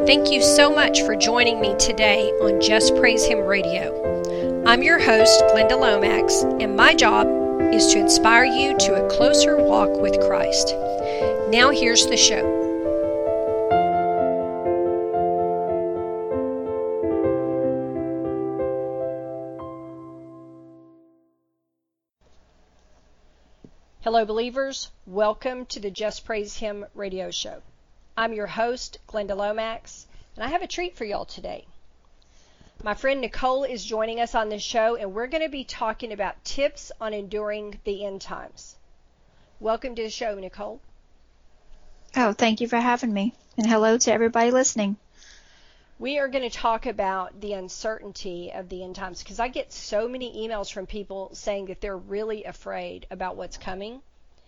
Thank you so much for joining me today on Just Praise Him Radio. I'm your host, Glenda Lomax, and my job is to inspire you to a closer walk with Christ. Now here's the show. Hello, believers. Welcome to the Just Praise Him radio show. I'm your host, Glenda Lomax, and I have a treat for y'all today. My friend Nicole is joining us on this show, and we're going to be talking about tips on enduring the end times. Welcome to the show, Nicole. Oh, thank you for having me, and hello to everybody listening. We are going to talk about the uncertainty of the end times because I get so many emails from people saying that they're really afraid about what's coming.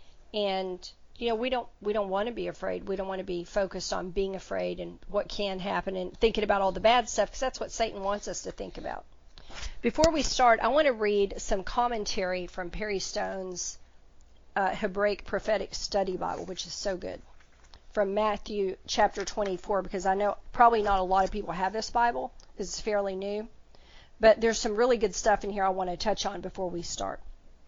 And, you know, we don't want to be afraid. We don't want to be focused on being afraid and what can happen and thinking about all the bad stuff because that's what Satan wants us to think about. Before we start, I want to read some commentary from Perry Stone's Hebraic Prophetic Study Bible, which is so good, from Matthew chapter 24, because I know probably not a lot of people have this Bible. This is fairly new. But there's some really good stuff in here I want to touch on before we start.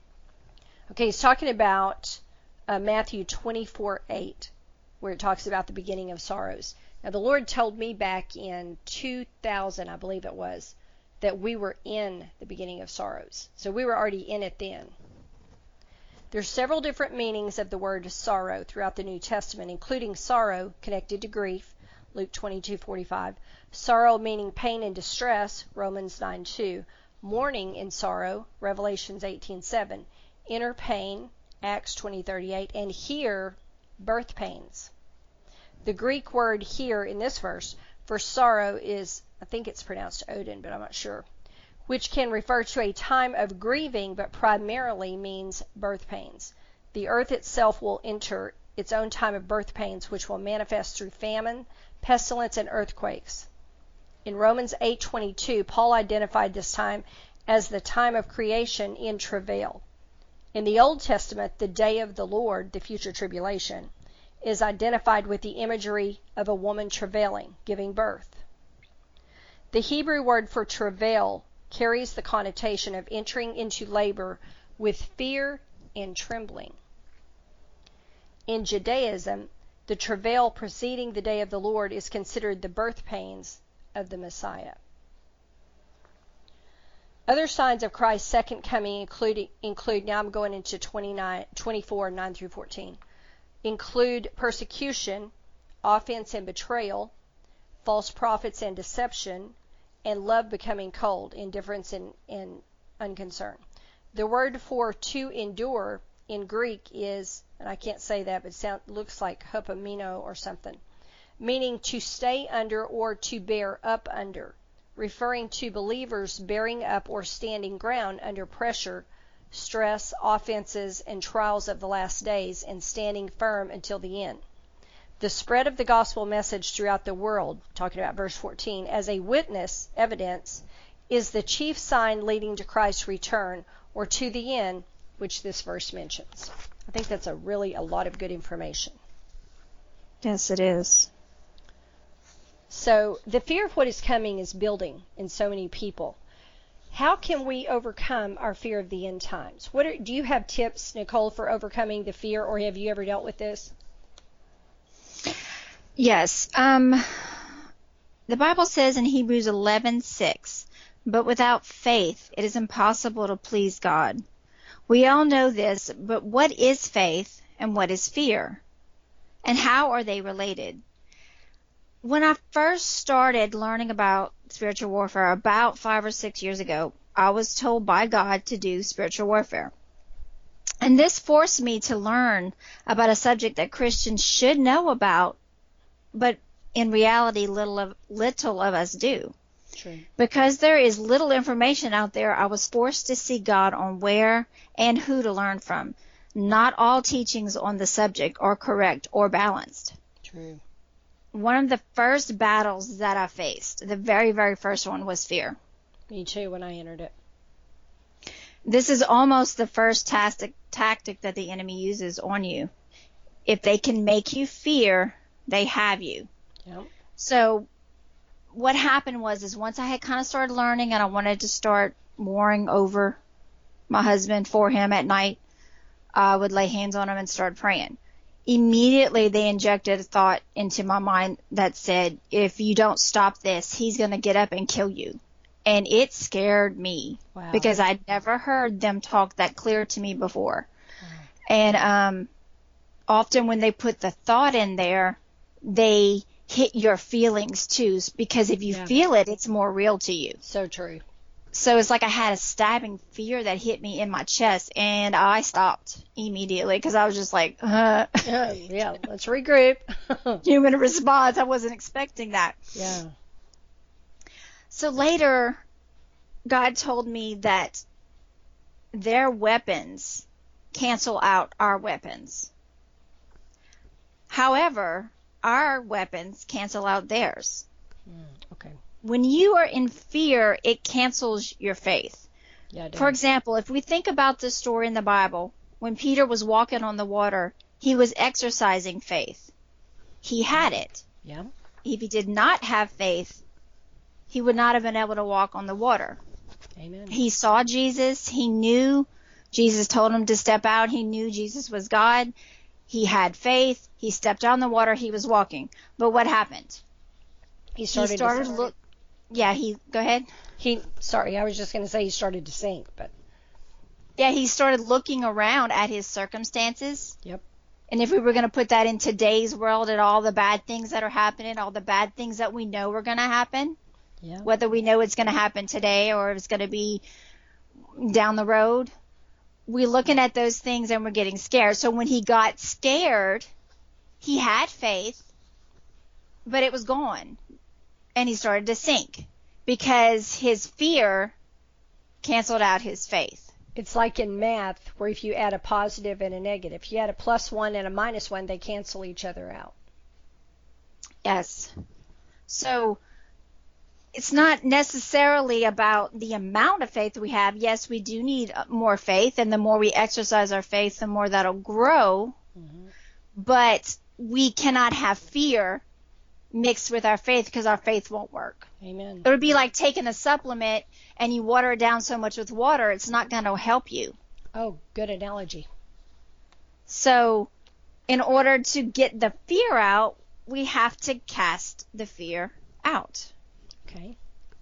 Okay, he's talking about Matthew 24:8, where it talks about the beginning of sorrows. Now, the Lord told me back in 2000, I believe it was, that we were in the beginning of sorrows. So we were already in it then. There's several different meanings of the word sorrow throughout the New Testament, including sorrow connected to grief, Luke 22:45, sorrow meaning pain and distress, Romans 9:2, mourning in sorrow, Revelations 18:7, inner pain, Acts 20:38, and here, birth pains. The Greek word here in this verse for sorrow is, I think it's pronounced Odin, but I'm not sure, which can refer to a time of grieving, but primarily means birth pains. The earth itself will enter its own time of birth pains, which will manifest through famine, pestilence, and earthquakes. In Romans 8:22, Paul identified this time as the time of creation in travail. In the Old Testament, the day of the Lord, the future tribulation, is identified with the imagery of a woman travailing, giving birth. The Hebrew word for travail carries the connotation of entering into labor with fear and trembling. In Judaism, the travail preceding the day of the Lord is considered the birth pains of the Messiah. Other signs of Christ's second coming include, now I'm going into 24, 9 through 14, include persecution, offense and betrayal, false prophets and deception, and love becoming cold, indifference and unconcern. The word for to endure in Greek is, and I can't say that, but it looks like hupomino or something, meaning to stay under or to bear up under, referring to believers bearing up or standing ground under pressure, stress, offenses, and trials of the last days, and standing firm until the end. The spread of the gospel message throughout the world, talking about verse 14, as a witness, evidence, is the chief sign leading to Christ's return, or to the end, which this verse mentions. I think that's a lot of good information. Yes, it is. So the fear of what is coming is building in so many people. How can we overcome our fear of the end times? Do you have tips, Nicole, for overcoming the fear, or have you ever dealt with this? Yes. The Bible says in Hebrews 11:6, but without faith it is impossible to please God. We all know this, but what is faith and what is fear? And how are they related? When I first started learning about spiritual warfare about 5 or 6 years ago, I was told by God to do spiritual warfare. And this forced me to learn about a subject that Christians should know about, but in reality, little of us do. True. Because there is little information out there, I was forced to seek God on where and who to learn from. Not all teachings on the subject are correct or balanced. True. One of the first battles that I faced, the very, very first one, was fear. Me too, when I entered it. This is almost the first tactic that the enemy uses on you. If they can make you fear, they have you. Yep. So what happened was once I had kind of started learning and I wanted to start warring over my husband for him at night, I would lay hands on him and start praying. Immediately they injected a thought into my mind that said, if you don't stop this, he's going to get up and kill you. And it scared me. Wow. Because I'd never heard them talk that clear to me before. Wow. And often when they put the thought in there, they hit your feelings too, because if you feel it, it's more real to you. So true. So it's like I had a stabbing fear that hit me in my chest, and I stopped immediately because I was just like, yeah, let's regroup. Human response. I wasn't expecting that. Yeah. So later, God told me that their weapons cancel out our weapons. However, our weapons cancel out theirs. Okay. When you are in fear, it cancels your faith. Yeah, it does. For example, if we think about this story in the Bible, when Peter was walking on the water, he was exercising faith. He had it. Yeah. If he did not have faith, he would not have been able to walk on the water. Amen. He saw Jesus. He knew Jesus told him to step out. He knew Jesus was God. He had faith. He stepped on the water. He was walking. But what happened? He started to look. Yeah, go ahead. I was just going to say he started to sink, but. Yeah, he started looking around at his circumstances. Yep. And if we were going to put that in today's world, at all the bad things that are happening, all the bad things that we know are going to happen, whether we know it's going to happen today or if it's going to be down the road, we're looking at those things and we're getting scared. So when he got scared, he had faith, but it was gone. And he started to sink because his fear canceled out his faith. It's like in math where if you add a positive and a negative, if you add a +1 and a -1, they cancel each other out. Yes. So it's not necessarily about the amount of faith we have. Yes, we do need more faith, and the more we exercise our faith, the more that'll grow. Mm-hmm. But we cannot have fear mixed with our faith because our faith won't work. Amen. It would be like taking a supplement and you water it down so much with water, it's not going to help you. Oh, good analogy. So in order to get the fear out, we have to cast the fear out. Okay.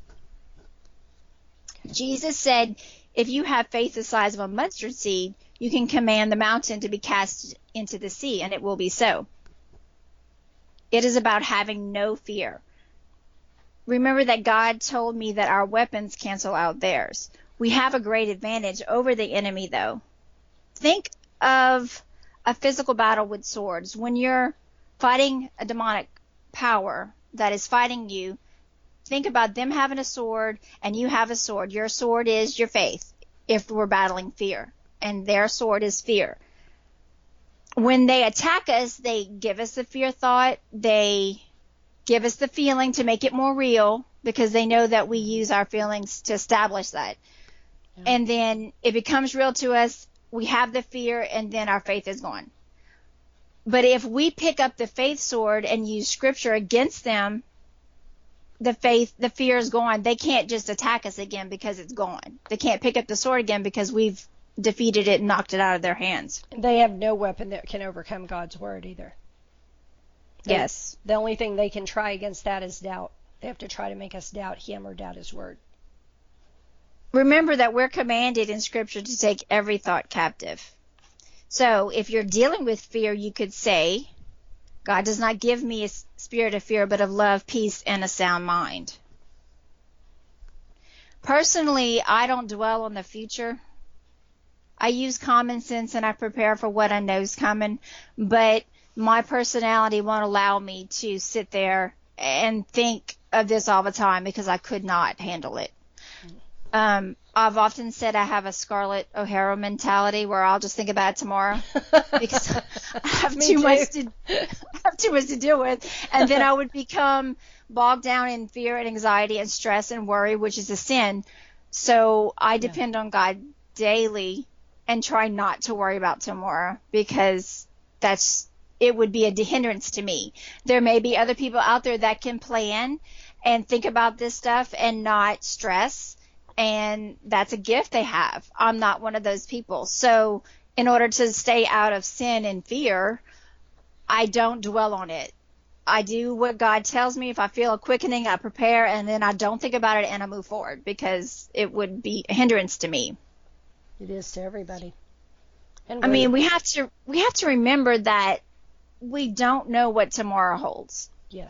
Jesus said, if you have faith the size of a mustard seed, you can command the mountain to be cast into the sea, and it will be so. It is about having no fear. Remember that God told me that our weapons cancel out theirs. We have a great advantage over the enemy, though. Think of a physical battle with swords. When you're fighting a demonic power that is fighting you, think about them having a sword and you have a sword. Your sword is your faith if we're battling fear, and their sword is fear. When they attack us, they give us the fear thought. They give us the feeling to make it more real because they know that we use our feelings to establish that. Yeah. And then it becomes real to us. We have the fear, and then our faith is gone. But if we pick up the faith sword and use scripture against them, the fear is gone. They can't just attack us again because it's gone. They can't pick up the sword again because we've defeated it and knocked it out of their hands. They have no weapon that can overcome God's word either. Yes. The only thing they can try against that is doubt. They have to try to make us doubt him or doubt his word. Remember that we're commanded in scripture to take every thought captive. So if you're dealing with fear, you could say, God does not give me a spirit of fear, but of love, peace, and a sound mind. Personally, I don't dwell on the future. I use common sense and I prepare for what I know is coming, but my personality won't allow me to sit there and think of this all the time because I could not handle it. I've often said I have a Scarlett O'Hara mentality where I'll just think about it tomorrow because I have too much to deal with, and then I would become bogged down in fear and anxiety and stress and worry, which is a sin. So I depend on God daily and try not to worry about tomorrow because that's it would be a hindrance to me. There may be other people out there that can plan and think about this stuff and not stress, and that's a gift they have. I'm not one of those people. So in order to stay out of sin and fear, I don't dwell on it. I do what God tells me. If I feel a quickening, I prepare, and then I don't think about it and I move forward, because it would be a hindrance to me. It is to everybody. And I mean, we have to remember that we don't know what tomorrow holds. Yes.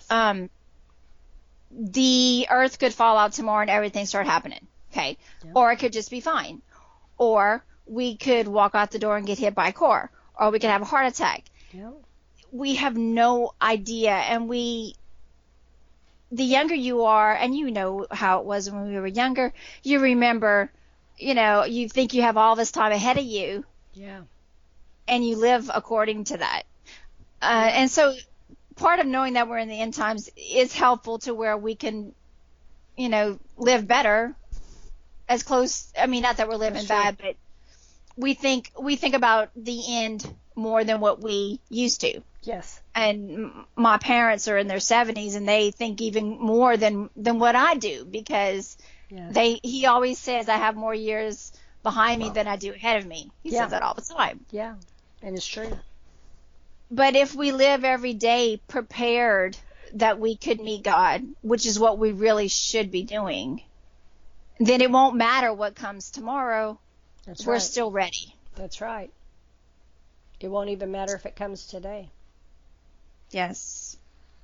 The earth could fall out tomorrow and everything start happening. Okay. Yeah. Or it could just be fine. Or we could walk out the door and get hit by a car. Or we could have a heart attack. Yeah. We have no idea. And the younger you are, and you know how it was when we were younger, you remember, you think you have all this time ahead of you. Yeah. And you live according to that. And so part of knowing that we're in the end times is helpful to where we can, live better, as close. I mean, not that we're living bad, but we think about the end more than what we used to. Yes. And my parents are in their 70s, and they think even more than what I do, because he always says I have more years behind me than I do ahead of me. He says that all the time. Yeah. And it's true. But if we live every day prepared that we could meet God, which is what we really should be doing, then it won't matter what comes tomorrow. We're still ready. That's right. It won't even matter if it comes today. Yes.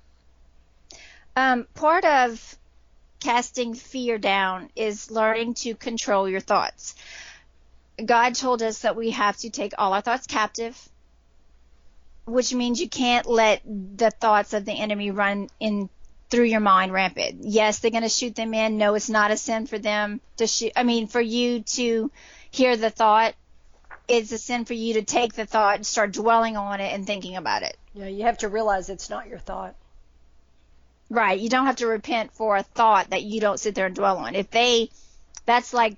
Part of casting fear down is learning to control your thoughts. God told us that we have to take all our thoughts captive, which means you can't let the thoughts of the enemy run in through your mind rampant. Yes, they're going to shoot them in. No, it's not a sin for them to shoot. I mean, for you to hear the thought, it's a sin for you to take the thought and start dwelling on it and thinking about it. Yeah, you have to realize it's not your thought. Right. You don't have to repent for a thought that you don't sit there and dwell on. That's like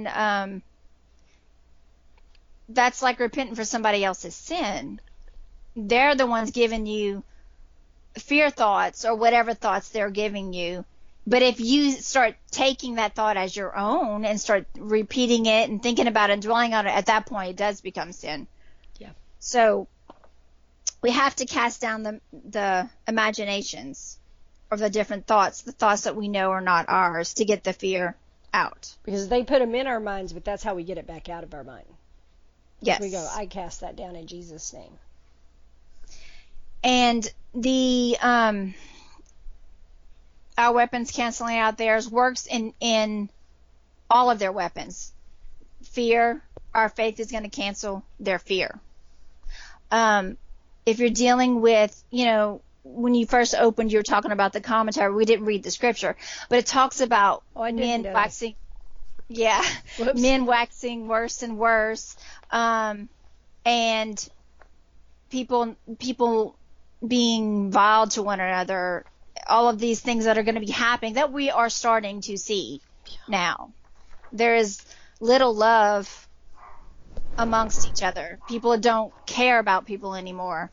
that's like repenting for somebody else's sin. They're the ones giving you fear thoughts or whatever thoughts they're giving you. But if you start taking that thought as your own and start repeating it and thinking about it and dwelling on it, at that point it does become sin. Yeah. So we have to cast down the imaginations of the different thoughts, the thoughts that we know are not ours, to get the fear out. Because they put them in our minds, but that's how we get it back out of our mind. Yes. We go, I cast that down in Jesus' name. And our weapons canceling out theirs works in all of their weapons. Fear, our faith is going to cancel their fear. If you're dealing with, when you first opened, you were talking about the commentary. We didn't read the scripture, but it talks about men waxing, men waxing worse and worse, and people being vile to one another. All of these things that are going to be happening that we are starting to see now. There is little love amongst each other. People don't care about people anymore.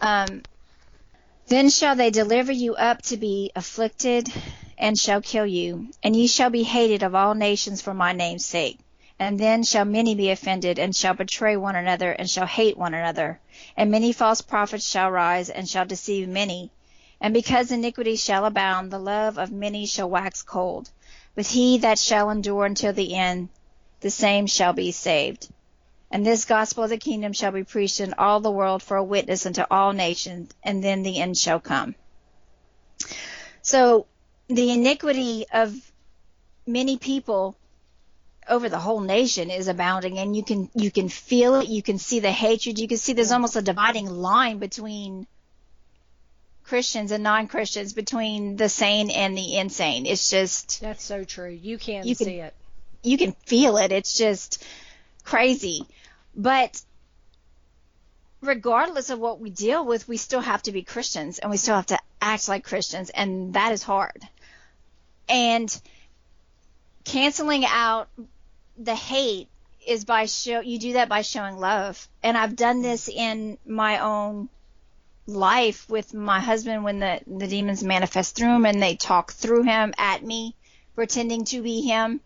Then shall they deliver you up to be afflicted, and shall kill you, and ye shall be hated of all nations for my name's sake. And then shall many be offended, and shall betray one another, and shall hate one another. And many false prophets shall rise, and shall deceive many. And because iniquity shall abound, the love of many shall wax cold. But he that shall endure until the end, the same shall be saved. And this gospel of the kingdom shall be preached in all the world for a witness unto all nations, and then the end shall come. So the iniquity of many people over the whole nation is abounding, and you can feel it. You can see the hatred. You can see there's almost a dividing line between Christians and non-Christians, between the sane and the insane. It's just, that's so true. You can see it. You can feel it. It's just crazy. But regardless of what we deal with, we still have to be Christians, and we still have to act like Christians, and that is hard. And canceling out the hate is you do that by showing love. And I've done this in my own life with my husband when the demons manifest through him and they talk through him at me, pretending to be him,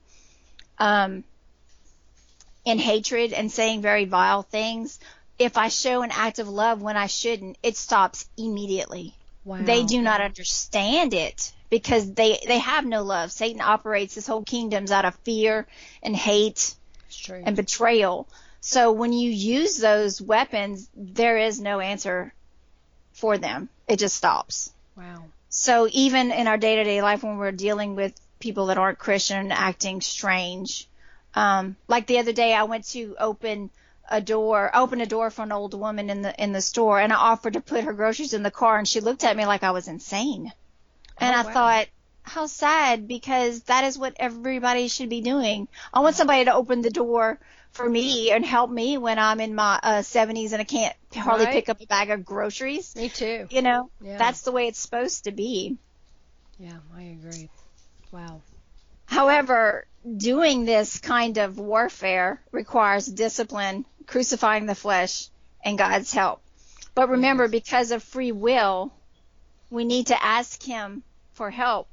in hatred and saying very vile things. If I show an act of love when I shouldn't, it stops immediately. Wow. They do not understand it because they have no love. Satan operates his whole kingdoms out of fear and hate and betrayal. So when you use those weapons, there is no answer for them. It just stops. Wow. So even in our day-to-day life when we're dealing with people that aren't Christian and acting strange, like the other day I went to open a door for an old woman in the store, and I offered to put her groceries in the car, and she looked at me like I was insane. And I thought, how sad, because that is what everybody should be doing. I want somebody to open the door for me and help me when I'm in my 70s and I can't hardly pick up a bag of groceries. Me too. You know, Yeah. That's the way it's supposed to be. Yeah, I agree. Wow. However, doing this kind of warfare requires discipline, crucifying the flesh, and God's help. But remember, because of free will, we need to ask him for help.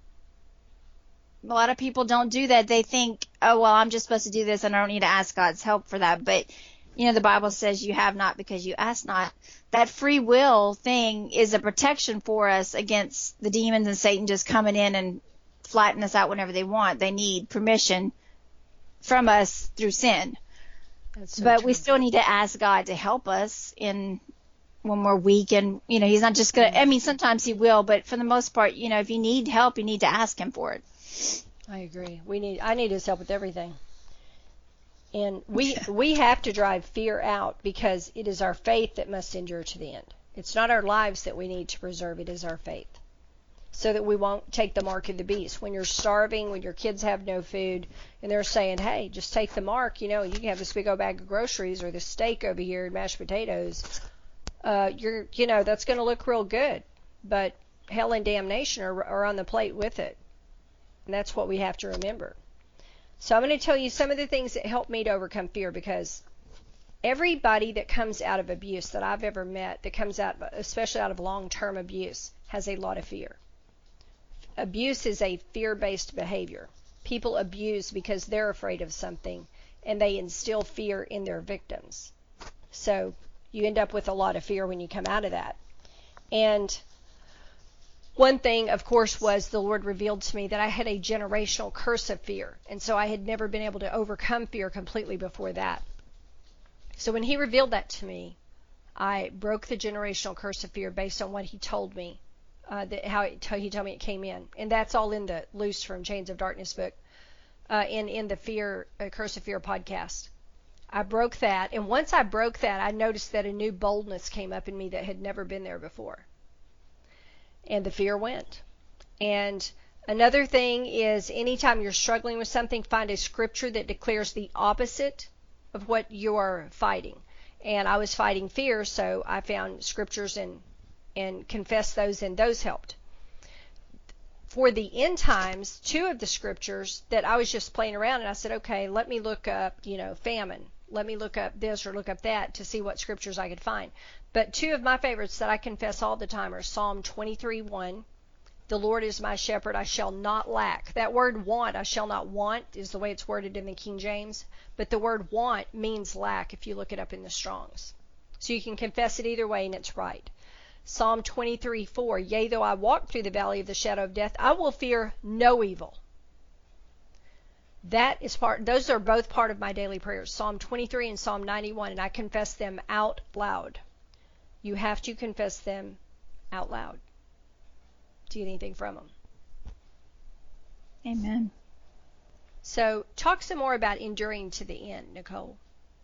A lot of people don't do that. They think, oh, well, I'm just supposed to do this and I don't need to ask God's help for that. But, you know, the Bible says you have not because you ask not. That free will thing is a protection for us against the demons and Satan just coming in and flatten us out whenever they want. They need permission from us through sin. That's so but true. we still need to ask God to help us when we're weak, and you know he's not just gonna. I mean, sometimes he will, but for the most part, you know, if you need help, you need to ask him for it. I agree. I need his help with everything. And we have to drive fear out because it is our faith that must endure to the end. It's not our lives that we need to preserve, it is our faith. So that we won't take the mark of the beast. When you're starving, when your kids have no food, and they're saying, hey, just take the mark, you know, you can have this big old bag of groceries or this steak over here and mashed potatoes. That's going to look real good. But hell and damnation are on the plate with it. And that's what we have to remember. So I'm going to tell you some of the things that help me to overcome fear, because everybody that comes out of abuse that I've ever met, that comes out, especially out of long-term abuse, has a lot of fear. Abuse is a fear-based behavior. People abuse because they're afraid of something, and they instill fear in their victims. So you end up with a lot of fear when you come out of that. And one thing, of course, was the Lord revealed to me that I had a generational curse of fear. And so I had never been able to overcome fear completely before that. So when he revealed that to me, I broke the generational curse of fear based on what he told me, he told me it came in. And that's all in the Loose from Chains of Darkness book, in the Curse of Fear podcast. I broke that. And once I broke that, I noticed that a new boldness came up in me that had never been there before. And the fear went. And another thing is, anytime you're struggling with something, find a scripture that declares the opposite of what you're fighting. And I was fighting fear, so I found scriptures and confessed those, and those helped. For the end times, two of the scriptures that I was just playing around, and I said, okay, let me look up, famine. Let me look up this or look up that to see what scriptures I could find. But two of my favorites that I confess all the time are Psalm 23:1. The Lord is my shepherd, I shall not lack. That word want, I shall not want, is the way it's worded in the King James. But the word want means lack if you look it up in the Strongs. So you can confess it either way and it's right. Psalm 23:4. Yea, though I walk through the valley of the shadow of death, I will fear no evil. Those are both part of my daily prayers, Psalm 23 and Psalm 91, and I confess them out loud. You have to confess them out loud to get anything from them. Amen. So talk some more about enduring to the end, Nicole.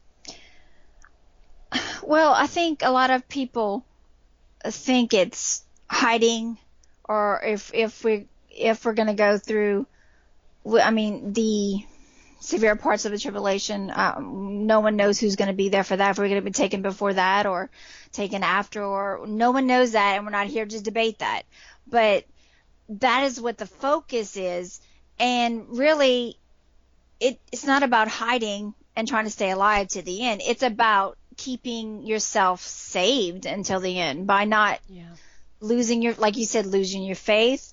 Well, I think a lot of people think it's hiding, or if we're going to go through, the severe parts of the tribulation, no one knows who's going to be there for that, if we're going to be taken before that or taken after, or no one knows that, and we're not here to debate that. But that is what the focus is, and really it's not about hiding and trying to stay alive to the end. It's about keeping yourself saved until the end, by not losing your, like you said, losing your faith,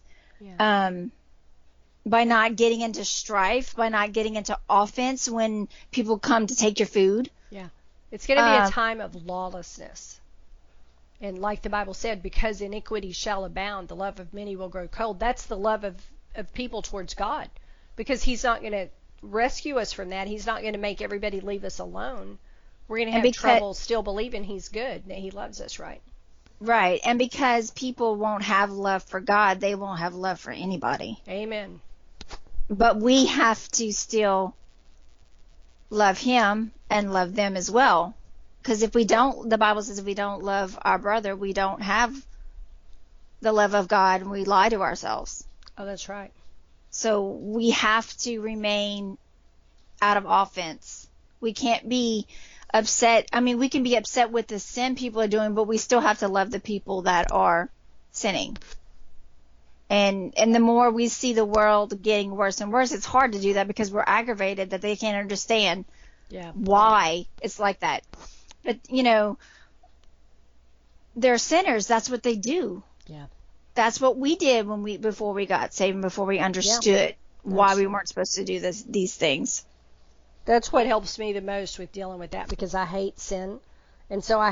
by not getting into strife, by not getting into offense when people come to take your food. Yeah. It's going to be a time of lawlessness. And like the Bible said, because iniquity shall abound, the love of many will grow cold. That's the love of people towards God, because he's not going to rescue us from that. He's not going to make everybody leave us alone. We're going to have trouble still believing he's good, that he loves us, right? Right. And because people won't have love for God, they won't have love for anybody. Amen. But we have to still love him and love them as well. Because if we don't, the Bible says if we don't love our brother, we don't have the love of God, and we lie to ourselves. Oh, that's right. So we have to remain out of offense. We can't be upset. I mean, we can be upset with the sin people are doing, but we still have to love the people that are sinning. And the more we see the world getting worse and worse, it's hard to do that because we're aggravated that they can't understand why it's like that. But, you know, they're sinners. That's what they do. Yeah. That's what we did before we got saved and before we understood why we weren't supposed to do these things. That's what helps me the most with dealing with that, because I hate sin. And so I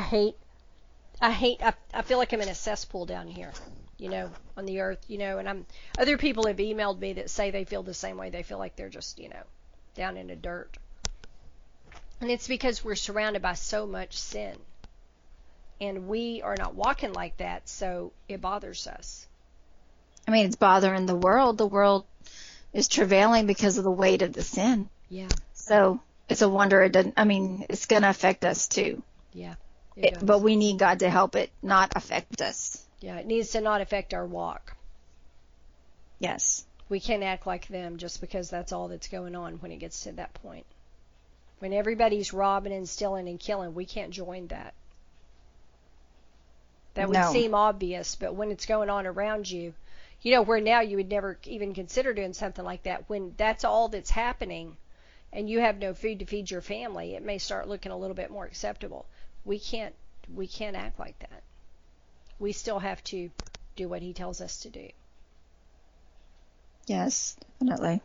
feel like I'm in a cesspool down here, you know, on the earth, you know, and other people have emailed me that say they feel the same way. They feel like they're just, you know, down in the dirt. And it's because we're surrounded by so much sin. And we are not walking like that, so it bothers us. I mean, it's bothering the world. The world is travailing because of the weight of the sin. Yeah. So it's a wonder it doesn't, I mean, it's going to affect us too. Yeah. But we need God to help it not affect us. Yeah, it needs to not affect our walk. Yes. We can't act like them just because that's all that's going on when it gets to that point. When everybody's robbing and stealing and killing, we can't join that. That would seem obvious, but when it's going on around you, you know, where now you would never even consider doing something like that, when that's all that's happening and you have no food to feed your family, it may start looking a little bit more acceptable. We can't act like that. We still have to do what he tells us to do. Yes, definitely.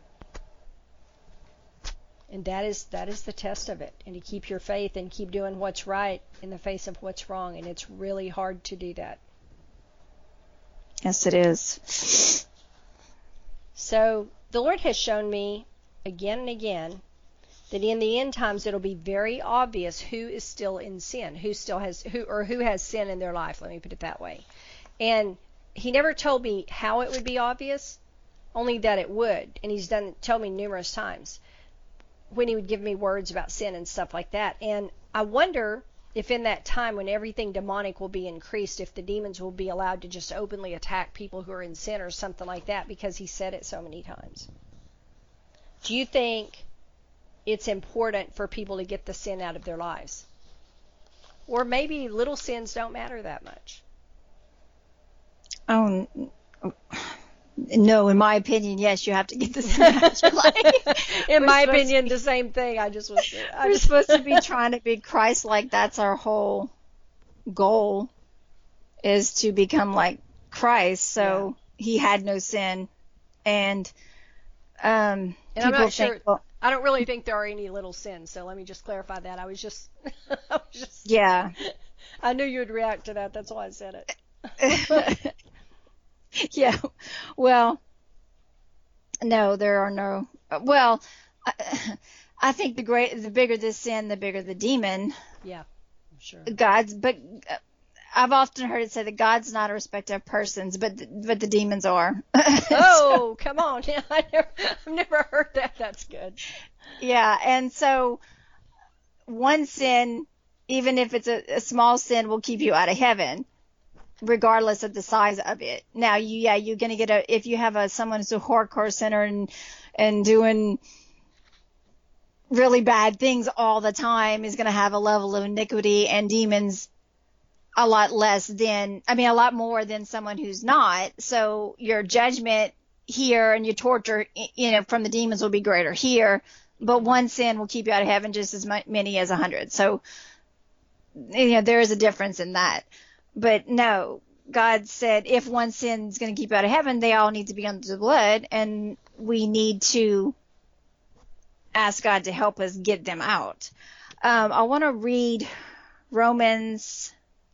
And that is the test of it. And to keep your faith and keep doing what's right in the face of what's wrong. And it's really hard to do that. Yes, it is. So the Lord has shown me again and again that in the end times it'll be very obvious who is still in sin, who has sin in their life. Let me put it that way. And he never told me how it would be obvious, only that it would. And he's told me numerous times when he would give me words about sin and stuff like that. And I wonder if in that time when everything demonic will be increased, if the demons will be allowed to just openly attack people who are in sin or something like that, because he said it so many times. Do you think it's important for people to get the sin out of their lives? Or maybe little sins don't matter that much? Oh, no, in my opinion, yes, you have to get the sin out of your life. In my opinion, the same thing. We're supposed to be trying to be Christ-like. That's our whole goal, is to become like Christ. So he had no sin, and I'm not sure. I don't really think there are any little sins. So let me just clarify that. I was just yeah. I knew you would react to that. That's why I said it. Yeah, well, no, there are no. Well, I think the bigger the sin, the bigger the demon. Yeah, sure. But I've often heard it said that God's not a respecter of persons, but the demons are. Oh, come on! Yeah, I've never heard that. That's good. Yeah, and so one sin, even if it's a small sin, will keep you out of heaven, regardless of the size of it. Now, you're going to get if you have someone who's a hardcore sinner and doing really bad things all the time, is going to have a level of iniquity and demons a lot more than someone who's not. So your judgment here and your torture, from the demons will be greater here, but one sin will keep you out of heaven just as many as 100. So there is a difference in that. But no, God said if one sin is going to keep you out of heaven, they all need to be under the blood, and we need to ask God to help us get them out. I want to read Romans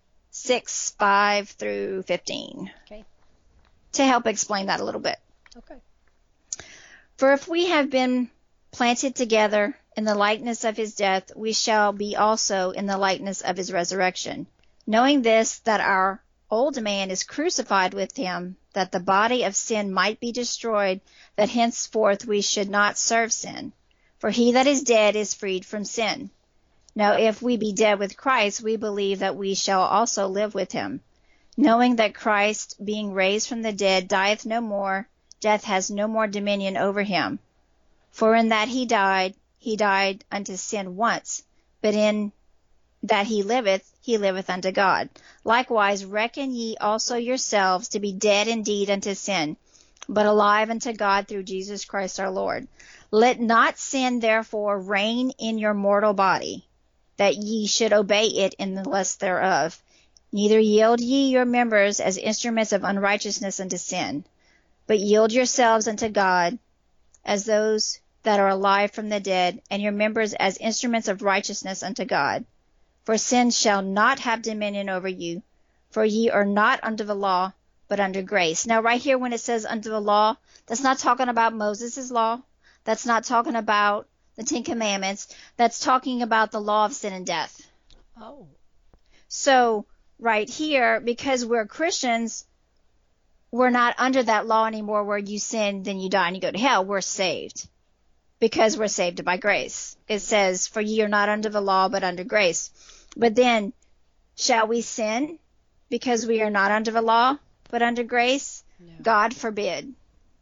6:5 through 15. Okay. To help explain that a little bit. Okay. For if we have been planted together in the likeness of his death, we shall be also in the likeness of his resurrection. Knowing this, that our old man is crucified with him, that the body of sin might be destroyed, that henceforth we should not serve sin. For he that is dead is freed from sin. Now if we be dead with Christ, we believe that we shall also live with him. Knowing that Christ, being raised from the dead, dieth no more, death has no more dominion over him. For in that he died unto sin once, but in that he liveth unto God. Likewise reckon ye also yourselves to be dead indeed unto sin, but alive unto God through Jesus Christ our Lord. Let not sin therefore reign in your mortal body, that ye should obey it in the lust thereof. Neither yield ye your members as instruments of unrighteousness unto sin, but yield yourselves unto God as those that are alive from the dead, and your members as instruments of righteousness unto God. For sin shall not have dominion over you, for ye are not under the law, but under grace. Now right here when it says under the law, that's not talking about Moses' law. That's not talking about the Ten Commandments. That's talking about the law of sin and death. Oh. So right here, because we're Christians, we're not under that law anymore where you sin, then you die and you go to hell. We're saved because we're saved by grace. It says, for ye are not under the law, but under grace. But then, shall we sin because we are not under the law, but under grace? No. God forbid.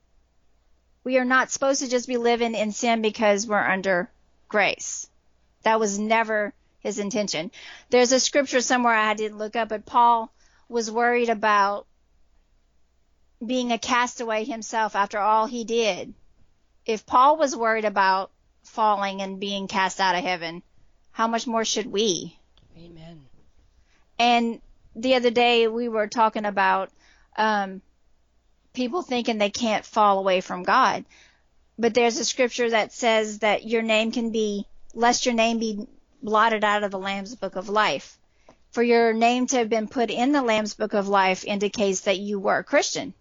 We are not supposed to just be living in sin because we're under grace. That was never his intention. There's a scripture somewhere I didn't look up, but Paul was worried about being a castaway himself after all he did. If Paul was worried about falling and being cast out of heaven, how much more should we? Amen. And the other day we were talking about people thinking they can't fall away from God. But there's a scripture that says that your name can be, lest your name be blotted out of the Lamb's Book of Life. For your name to have been put in the Lamb's Book of Life indicates that you were a Christian.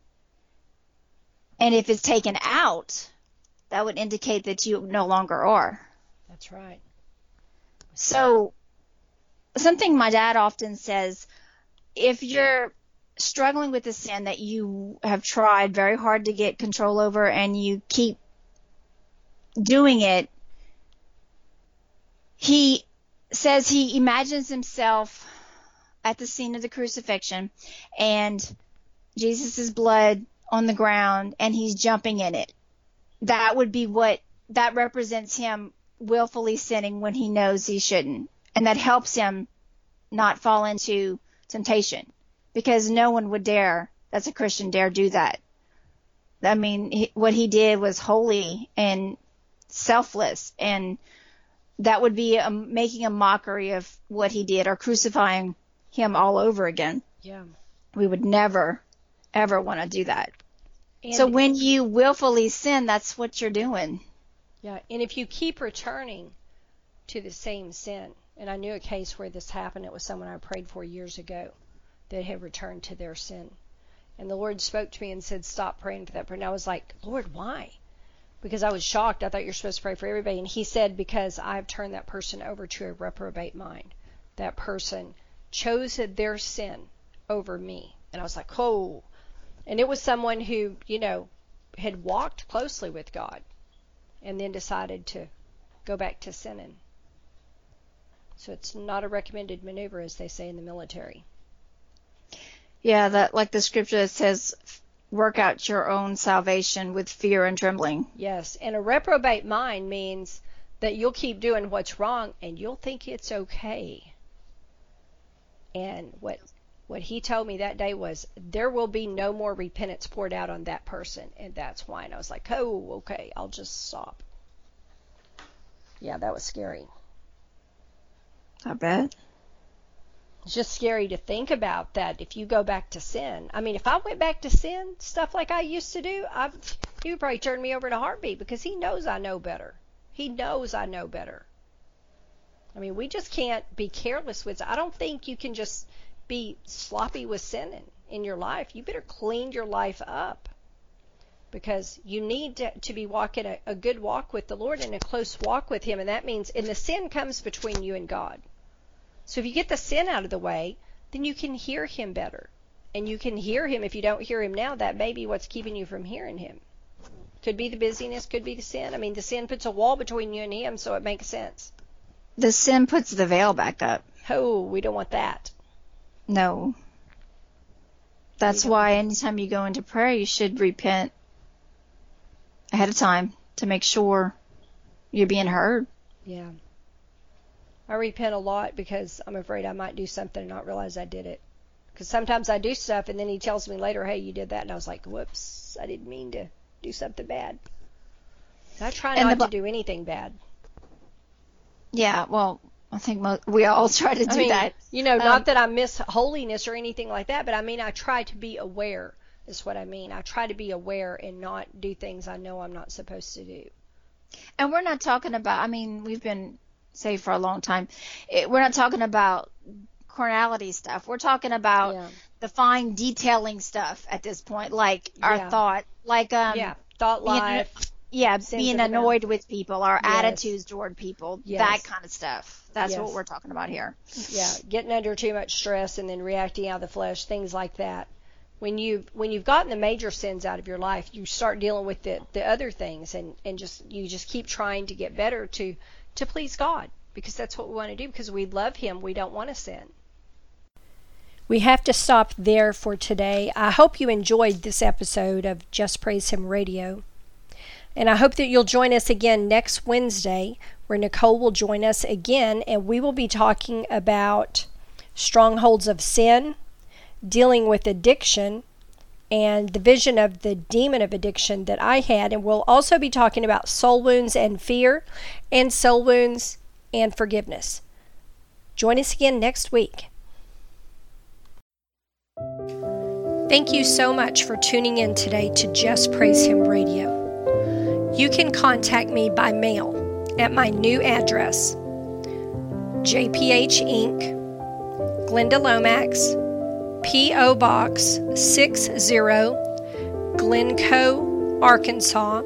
And if it's taken out, that would indicate that you no longer are. That's right. So, something my dad often says, if you're struggling with a sin that you have tried very hard to get control over and you keep doing it, he says he imagines himself at the scene of the crucifixion and Jesus' blood on the ground and he's jumping in it. That would be that represents him willfully sinning when he knows he shouldn't. And that helps him not fall into temptation, because no one would dare, that's a Christian, dare do that. I mean, what he did was holy and selfless, and that would be making a mockery of what he did, or crucifying him all over again. Yeah. We would never, ever want to do that. And so when you willfully sin, that's what you're doing. Yeah, and if you keep returning to the same sin, and I knew a case where this happened, it was someone I prayed for years ago that had returned to their sin. And the Lord spoke to me and said, stop praying for that person. And I was like, Lord, why? Because I was shocked. I thought you're supposed to pray for everybody. And he said, because I've turned that person over to a reprobate mind. That person chose their sin over me. And I was like, oh. And it was someone who, had walked closely with God and then decided to go back to sinning. So it's not a recommended maneuver, as they say in the military. Yeah, that like the scripture that says, work out your own salvation with fear and trembling. Yes, and a reprobate mind means that you'll keep doing what's wrong and you'll think it's okay. And what he told me that day was, there will be no more repentance poured out on that person, and that's why. And I was like, oh, okay, I'll just stop. Yeah, that was scary. I bet. It's just scary to think about that if you go back to sin. I mean, if I went back to sin, stuff like I used to do, he would probably turn me over in a heartbeat because he knows I know better. He knows I know better. I mean, we just can't be careless with it. I don't think you can just be sloppy with sin in your life. You better clean your life up because you need to be walking a good walk with the Lord and a close walk with Him. And that means, and the sin comes between you and God. So if you get the sin out of the way, then you can hear Him better. And you can hear Him. If you don't hear Him now, that may be what's keeping you from hearing Him. Could be the busyness, could be the sin. I mean, the sin puts a wall between you and Him, so it makes sense. The sin puts the veil back up. Oh, we don't want that. No. That's why anytime you go into prayer, you should repent ahead of time to make sure you're being heard. Yeah. I repent a lot because I'm afraid I might do something and not realize I did it. Because sometimes I do stuff and then He tells me later, hey, you did that. And I was like, whoops, I didn't mean to do something bad. I try not to do anything bad. Yeah, well, I think we all try to do that. You know, not that I miss holiness or anything like that, but I mean, I try to be aware is what I mean. I try to be aware and not do things I know I'm not supposed to do. And we're not talking about, I mean, we've been saved for a long time. We're not talking about carnality stuff. We're talking about the fine detailing stuff at this point, like our thought, like thought life. Being annoyed with people, our attitudes toward people, that kind of stuff. That's what we're talking about here. Yeah, getting under too much stress and then reacting out of the flesh, things like that. When you've gotten the major sins out of your life, you start dealing with the other things, and you just keep trying to get better to please God, because that's what we want to do, because we love Him. We don't want to sin. We have to stop there for today. I hope you enjoyed this episode of Just Praise Him Radio. And I hope that you'll join us again next Wednesday, where Nicole will join us again, and we will be talking about strongholds of sin, dealing with addiction, and the vision of the demon of addiction that I had. And we'll also be talking about soul wounds and fear, and soul wounds and forgiveness. Join us again next week. Thank you so much for tuning in today to Just Praise Him Radio. You can contact me by mail at my new address, JPH Inc., Glenda Lomax, P.O. Box 60, Glencoe, Arkansas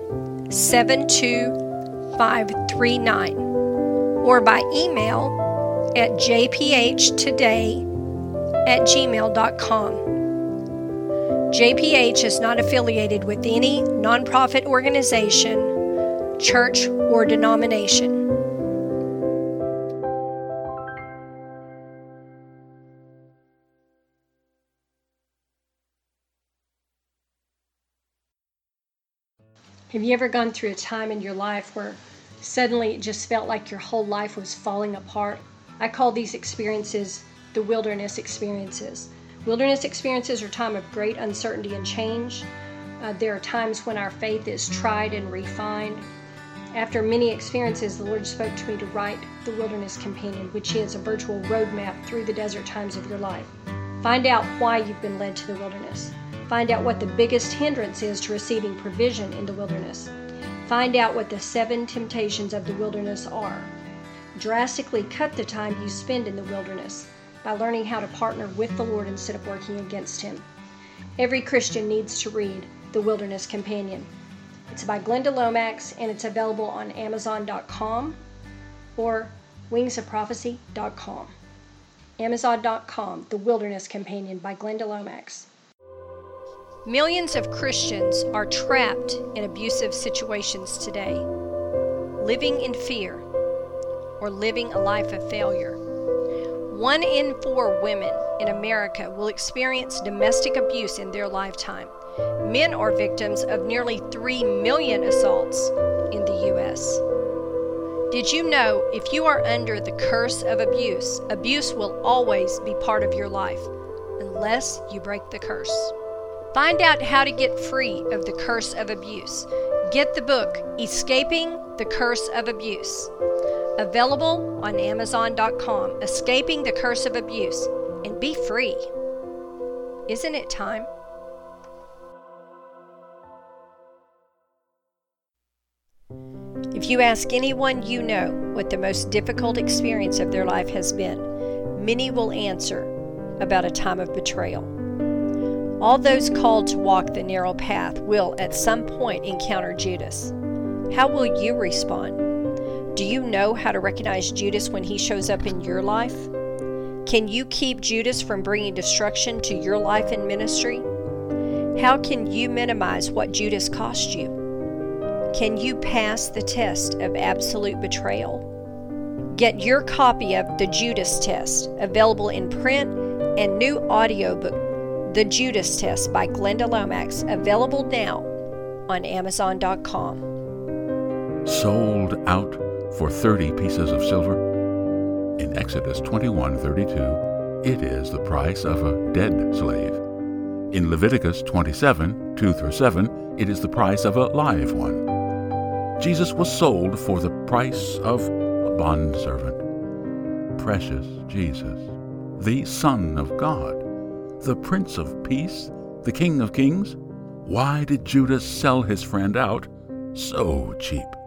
72539, or by email at jphtoday@gmail.com. JPH is not affiliated with any nonprofit organization, church, or denomination. Have you ever gone through a time in your life where suddenly it just felt like your whole life was falling apart? I call these experiences the wilderness experiences. Wilderness experiences are a time of great uncertainty and change. There are times when our faith is tried and refined. After many experiences, the Lord spoke to me to write the Wilderness Companion, which is a virtual roadmap through the desert times of your life. Find out why you've been led to the wilderness. Find out what the biggest hindrance is to receiving provision in the wilderness. Find out what the 7 temptations of the wilderness are. Drastically cut the time you spend in the wilderness by learning how to partner with the Lord instead of working against Him. Every Christian needs to read The Wilderness Companion. It's by Glenda Lomax, and it's available on Amazon.com or wingsofprophecy.com. Amazon.com, The Wilderness Companion by Glenda Lomax. Millions of Christians are trapped in abusive situations today, living in fear or living a life of failure. 1 in 4 women in America will experience domestic abuse in their lifetime. Men are victims of nearly 3 million assaults in the U.S. Did you know if you are under the curse of abuse, abuse will always be part of your life unless you break the curse? Find out how to get free of the curse of abuse. Get the book, Escaping the Curse of Abuse. Available on Amazon.com. Escaping the Curse of Abuse and be free. Isn't it time? If you ask anyone you know what the most difficult experience of their life has been, many will answer about a time of betrayal. All those called to walk the narrow path will at some point encounter Judas. How will you respond? Do you know how to recognize Judas when he shows up in your life? Can you keep Judas from bringing destruction to your life and ministry? How can you minimize what Judas cost you? Can you pass the test of absolute betrayal? Get your copy of The Judas Test, available in print and new audiobook, The Judas Test by Glenda Lomax, available now on Amazon.com. Sold out for 30 pieces of silver? In Exodus 21:32, it is the price of a dead slave. In Leviticus 27:2-7, it is the price of a live one. Jesus was sold for the price of a bondservant. Precious Jesus, the Son of God, the Prince of Peace, the King of Kings. Why did Judas sell his friend out so cheap?